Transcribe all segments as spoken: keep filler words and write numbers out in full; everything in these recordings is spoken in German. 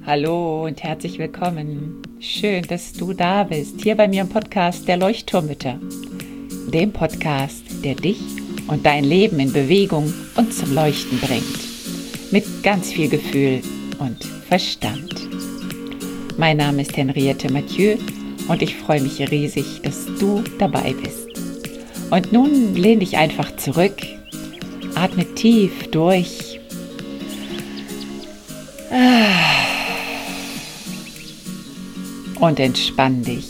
Hallo und herzlich willkommen. Schön, dass du da bist, hier bei mir im Podcast der Leuchtturmmütter. Dem Podcast, der dich und dein Leben in Bewegung und zum Leuchten bringt. Mit ganz viel Gefühl und Verstand. Mein Name ist Henriette Mathieu und ich freue mich riesig, dass du dabei bist. Und nun lehn dich einfach zurück, atme tief durch. Und entspann dich.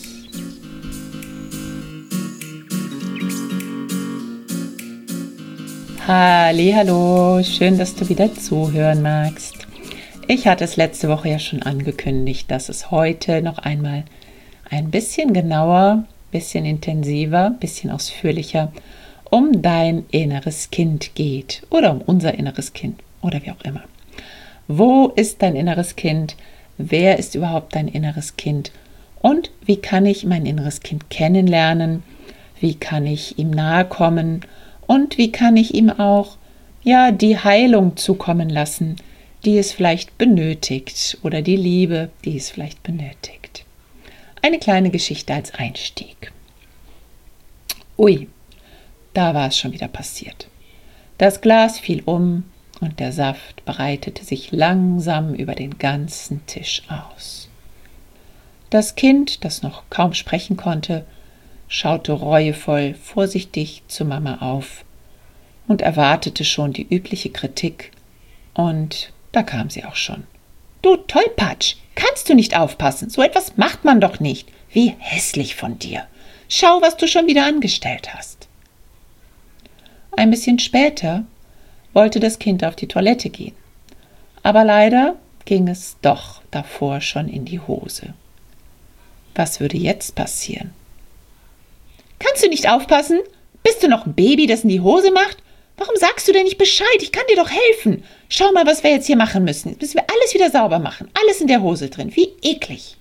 Hallihallo, schön, dass du wieder zuhören magst. Ich hatte es letzte Woche ja schon angekündigt, dass es heute noch einmal ein bisschen genauer, bisschen intensiver, bisschen ausführlicher um dein inneres Kind geht oder um unser inneres Kind oder wie auch immer. Wo ist dein inneres Kind? Wer ist überhaupt dein inneres Kind? Und wie kann ich mein inneres Kind kennenlernen? Wie kann ich ihm nahe kommen? Und wie kann ich ihm auch ja, die Heilung zukommen lassen, die es vielleicht benötigt oder die Liebe, die es vielleicht benötigt? Eine kleine Geschichte als Einstieg. Ui, da war es schon wieder passiert. Das Glas fiel um und der Saft breitete sich langsam über den ganzen Tisch aus. Das Kind, das noch kaum sprechen konnte, schaute reuevoll vorsichtig zu Mama auf und erwartete schon die übliche Kritik. Und da kam sie auch schon. »Du Tollpatsch, kannst du nicht aufpassen? So etwas macht man doch nicht. Wie hässlich von dir. Schau, was du schon wieder angestellt hast.« Ein bisschen später wollte das Kind auf die Toilette gehen. Aber leider ging es doch davor schon in die Hose. Was würde jetzt passieren? »Kannst du nicht aufpassen? Bist du noch ein Baby, das in die Hose macht? Warum sagst du denn nicht Bescheid? Ich kann dir doch helfen. Schau mal, was wir jetzt hier machen müssen. Jetzt müssen wir alles wieder sauber machen. Alles in der Hose drin. Wie eklig.«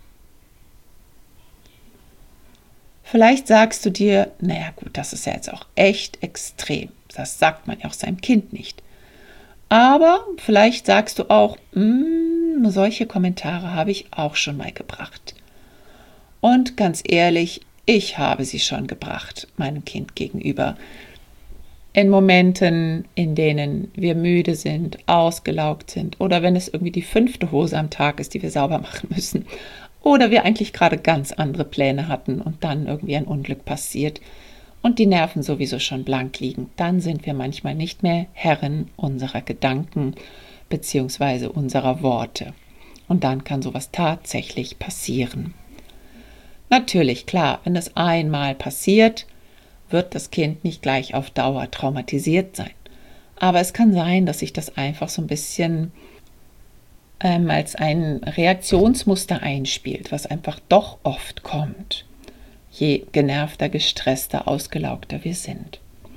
Vielleicht sagst du dir, naja gut, das ist ja jetzt auch echt extrem. Das sagt man ja auch seinem Kind nicht. Aber vielleicht sagst du auch, mh, solche Kommentare habe ich auch schon mal gebracht. Und ganz ehrlich, ich habe sie schon gebracht, meinem Kind gegenüber. In Momenten, in denen wir müde sind, ausgelaugt sind oder wenn es irgendwie die fünfte Hose am Tag ist, die wir sauber machen müssen. Oder wir eigentlich gerade ganz andere Pläne hatten und dann irgendwie ein Unglück passiert und die Nerven sowieso schon blank liegen. Dann sind wir manchmal nicht mehr Herrin unserer Gedanken bzw. unserer Worte. Und dann kann sowas tatsächlich passieren. Natürlich, klar, wenn es einmal passiert, wird das Kind nicht gleich auf Dauer traumatisiert sein. Aber es kann sein, dass sich das einfach so ein bisschen ähm, als ein Reaktionsmuster einspielt, was einfach doch oft kommt, je genervter, gestresster, ausgelaugter wir sind.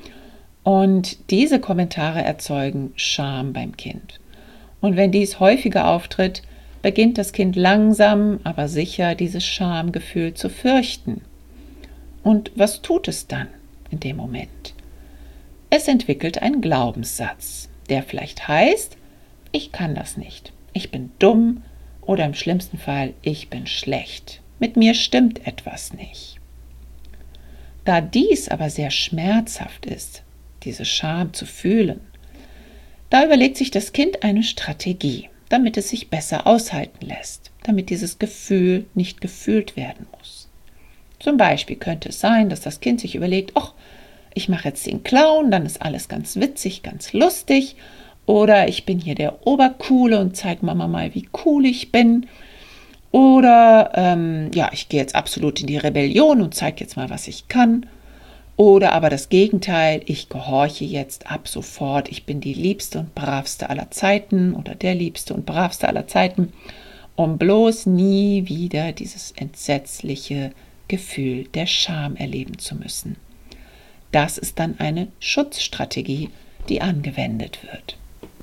Und diese Kommentare erzeugen Scham beim Kind. Und wenn dies häufiger auftritt, beginnt das Kind langsam, aber sicher dieses Schamgefühl zu fürchten. Und was tut es dann in dem Moment? Es entwickelt einen Glaubenssatz, der vielleicht heißt, ich kann das nicht, ich bin dumm oder im schlimmsten Fall, ich bin schlecht, mit mir stimmt etwas nicht. Da dies aber sehr schmerzhaft ist, diese Scham zu fühlen, da überlegt sich das Kind eine Strategie, damit es sich besser aushalten lässt, damit dieses Gefühl nicht gefühlt werden muss. Zum Beispiel könnte es sein, dass das Kind sich überlegt, ach, ich mache jetzt den Clown, dann ist alles ganz witzig, ganz lustig, oder ich bin hier der Obercoole und zeige Mama mal, wie cool ich bin, oder ähm, ja, ich gehe jetzt absolut in die Rebellion und zeige jetzt mal, was ich kann. Oder aber das Gegenteil, ich gehorche jetzt ab sofort, ich bin die liebste und bravste aller Zeiten oder der liebste und bravste aller Zeiten, um bloß nie wieder dieses entsetzliche Gefühl der Scham erleben zu müssen. Das ist dann eine Schutzstrategie, die angewendet wird.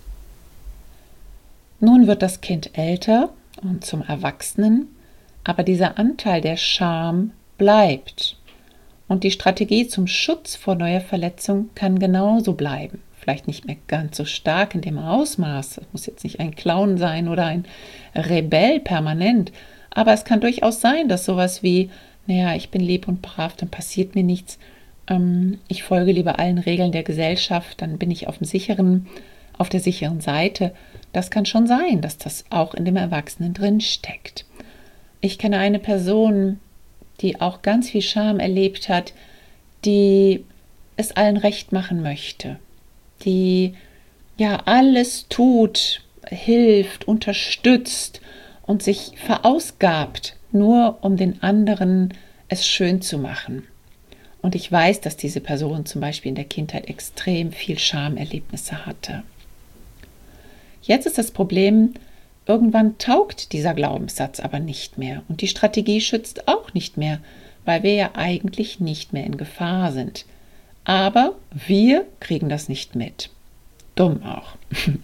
Nun wird das Kind älter und zum Erwachsenen, aber dieser Anteil der Scham bleibt. Und die Strategie zum Schutz vor neuer Verletzung kann genauso bleiben. Vielleicht nicht mehr ganz so stark in dem Ausmaß. Es muss jetzt nicht ein Clown sein oder ein Rebell permanent. Aber es kann durchaus sein, dass sowas wie, naja, ich bin lieb und brav, dann passiert mir nichts. Ähm, ich folge lieber allen Regeln der Gesellschaft, dann bin ich auf dem sicheren, auf der sicheren Seite. Das kann schon sein, dass das auch in dem Erwachsenen drin steckt. Ich kenne eine Person, die auch ganz viel Scham erlebt hat, die es allen recht machen möchte, die ja alles tut, hilft, unterstützt und sich verausgabt, nur um den anderen es schön zu machen. Und ich weiß, dass diese Person zum Beispiel in der Kindheit extrem viel Schamerlebnisse hatte. Jetzt ist das Problem, irgendwann taugt dieser Glaubenssatz aber nicht mehr und die Strategie schützt auch nicht mehr, weil wir ja eigentlich nicht mehr in Gefahr sind. Aber wir kriegen das nicht mit. Dumm auch.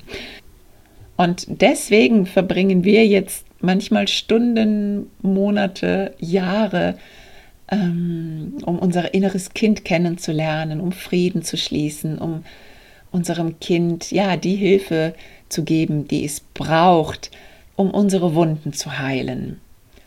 Und deswegen verbringen wir jetzt manchmal Stunden, Monate, Jahre, ähm, um unser inneres Kind kennenzulernen, um Frieden zu schließen, um unserem Kind ja die Hilfe zu geben, die es braucht, um unsere Wunden zu heilen.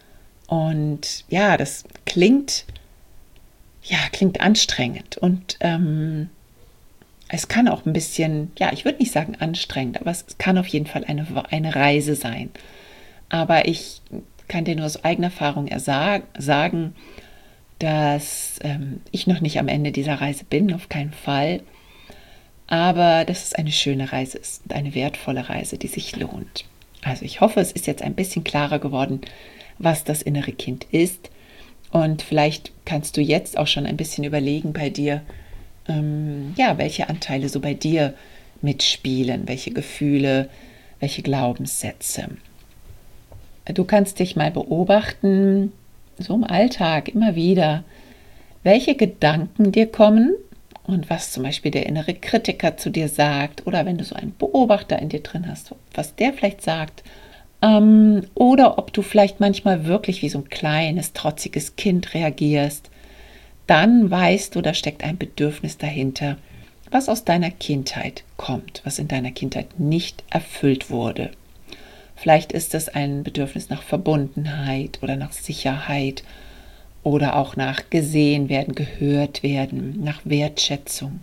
Und ja, das klingt, ja, klingt anstrengend und ähm, es kann auch ein bisschen, ja, ich würde nicht sagen anstrengend, aber es kann auf jeden Fall eine, eine Reise sein. Aber ich kann dir nur aus eigener Erfahrung ersag, sagen, dass ähm, ich noch nicht am Ende dieser Reise bin, auf keinen Fall. Aber dass es eine schöne Reise ist und eine wertvolle Reise, die sich lohnt. Also ich hoffe, es ist jetzt ein bisschen klarer geworden, was das innere Kind ist. Und vielleicht kannst du jetzt auch schon ein bisschen überlegen bei dir, ähm, ja, welche Anteile so bei dir mitspielen, welche Gefühle, welche Glaubenssätze. Du kannst dich mal beobachten, so im Alltag immer wieder, welche Gedanken dir kommen und was zum Beispiel der innere Kritiker zu dir sagt oder wenn du so einen Beobachter in dir drin hast, was der vielleicht sagt. Ähm, oder ob du vielleicht manchmal wirklich wie so ein kleines, trotziges Kind reagierst, dann weißt du, da steckt ein Bedürfnis dahinter, was aus deiner Kindheit kommt, was in deiner Kindheit nicht erfüllt wurde. Vielleicht ist es ein Bedürfnis nach Verbundenheit oder nach Sicherheit oder auch nach gesehen werden, gehört werden, nach Wertschätzung.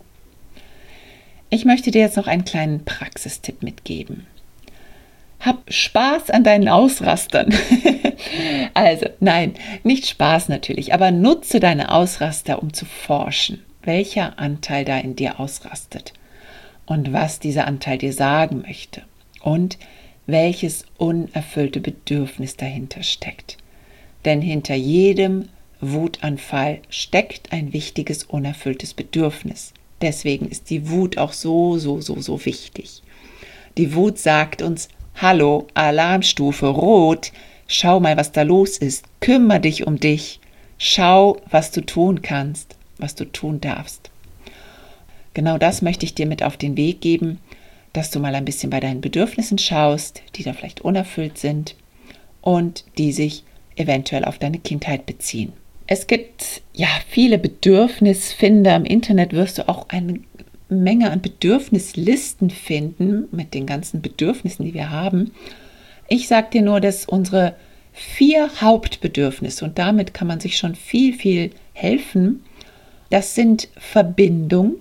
Ich möchte dir jetzt noch einen kleinen Praxistipp mitgeben. Hab Spaß an deinen Ausrastern. Also, nein, nicht Spaß natürlich, aber nutze deine Ausraster, um zu forschen, welcher Anteil da in dir ausrastet und was dieser Anteil dir sagen möchte und welches unerfüllte Bedürfnis dahinter steckt. Denn hinter jedem Wutanfall steckt ein wichtiges, unerfülltes Bedürfnis. Deswegen ist die Wut auch so, so, so, so wichtig. Die Wut sagt uns, hallo, Alarmstufe rot, schau mal, was da los ist, kümmere dich um dich, schau, was du tun kannst, was du tun darfst. Genau das möchte ich dir mit auf den Weg geben, dass du mal ein bisschen bei deinen Bedürfnissen schaust, die da vielleicht unerfüllt sind und die sich eventuell auf deine Kindheit beziehen. Es gibt ja viele Bedürfnisfinder. Im Internet wirst du auch eine Menge an Bedürfnislisten finden mit den ganzen Bedürfnissen, die wir haben. Ich sage dir nur, dass unsere vier Hauptbedürfnisse, und damit kann man sich schon viel, viel helfen, das sind Verbindung,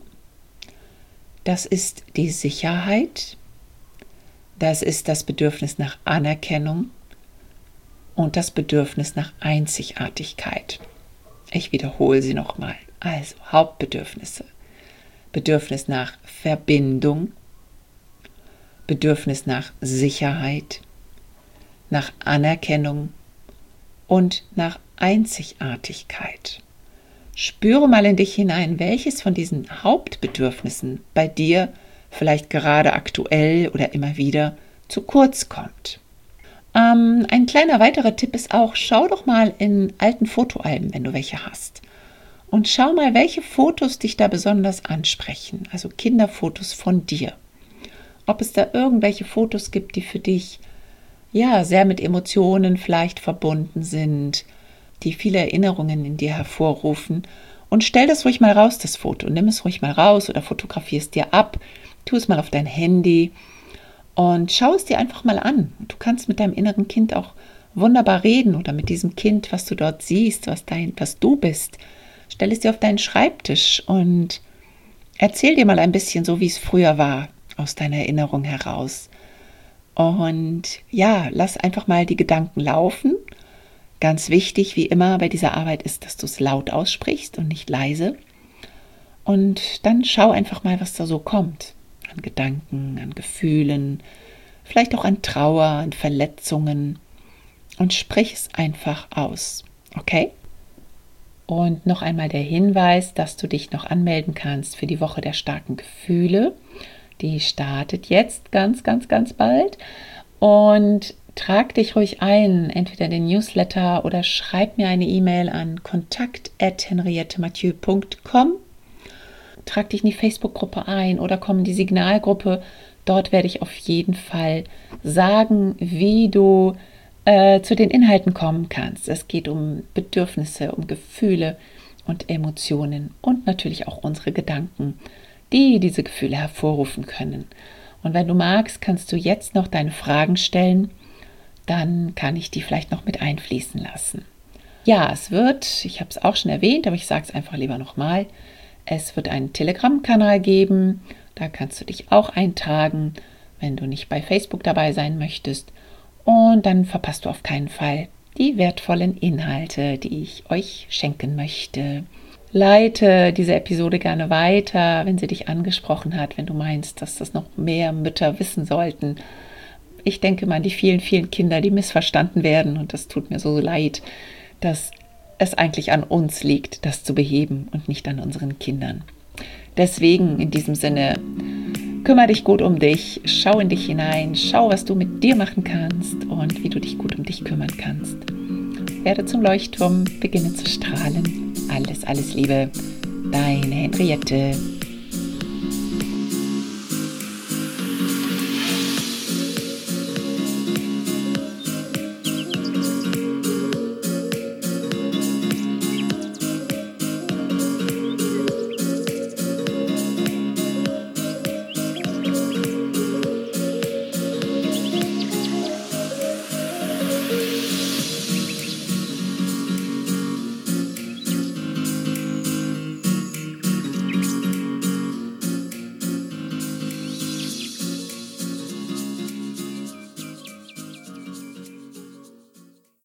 das ist die Sicherheit, das ist das Bedürfnis nach Anerkennung und das Bedürfnis nach Einzigartigkeit. Ich wiederhole sie nochmal. Also Hauptbedürfnisse. Bedürfnis nach Verbindung, Bedürfnis nach Sicherheit, nach Anerkennung und nach Einzigartigkeit. Spüre mal in dich hinein, welches von diesen Hauptbedürfnissen bei dir vielleicht gerade aktuell oder immer wieder zu kurz kommt. Ähm, ein kleiner weiterer Tipp ist auch, schau doch mal in alten Fotoalben, wenn du welche hast. Und schau mal, welche Fotos dich da besonders ansprechen, also Kinderfotos von dir. Ob es da irgendwelche Fotos gibt, die für dich ja sehr mit Emotionen vielleicht verbunden sind, die viele Erinnerungen in dir hervorrufen. Und stell das ruhig mal raus, das Foto. Nimm es ruhig mal raus oder fotografier es dir ab. tu es mal auf dein Handy und schau es dir einfach mal an. Du kannst mit deinem inneren Kind auch wunderbar reden oder mit diesem Kind, was du dort siehst, was, dein, was du bist. Stell es dir auf deinen Schreibtisch und erzähl dir mal ein bisschen so, wie es früher war, aus deiner Erinnerung heraus. Und ja, lass einfach mal die Gedanken laufen. Ganz wichtig, wie immer bei dieser Arbeit ist, dass du es laut aussprichst und nicht leise. Und dann schau einfach mal, was da so kommt. An Gedanken, an Gefühlen, vielleicht auch an Trauer, an Verletzungen. Und sprich es einfach aus. Okay? Und noch einmal der Hinweis, dass du dich noch anmelden kannst für die Woche der starken Gefühle. Die startet jetzt ganz, ganz, ganz bald. Und trag dich ruhig ein, entweder in den Newsletter oder schreib mir eine E-Mail an kontakt at henriette mathieu punkt com. Trag dich in die Facebook-Gruppe ein oder komm in die Signalgruppe. Dort werde ich auf jeden Fall sagen, wie du äh, zu den Inhalten kommen kannst. Es geht um Bedürfnisse, um Gefühle und Emotionen und natürlich auch unsere Gedanken, die diese Gefühle hervorrufen können. Und wenn du magst, kannst du jetzt noch deine Fragen stellen. Dann kann ich die vielleicht noch mit einfließen lassen. Ja, es wird, ich habe es auch schon erwähnt, aber ich sage es einfach lieber nochmal, es wird einen Telegram-Kanal geben, da kannst du dich auch eintragen, wenn du nicht bei Facebook dabei sein möchtest. Und dann verpasst du auf keinen Fall die wertvollen Inhalte, die ich euch schenken möchte. Leite diese Episode gerne weiter, wenn sie dich angesprochen hat, wenn du meinst, dass das noch mehr Mütter wissen sollten. Ich denke mal an die vielen, vielen Kinder, die missverstanden werden und das tut mir so leid, dass es eigentlich an uns liegt, das zu beheben und nicht an unseren Kindern. Deswegen in diesem Sinne, kümmere dich gut um dich, schau in dich hinein, schau, was du mit dir machen kannst und wie du dich gut um dich kümmern kannst. Werde zum Leuchtturm, beginne zu strahlen. Alles, alles Liebe, deine Henriette.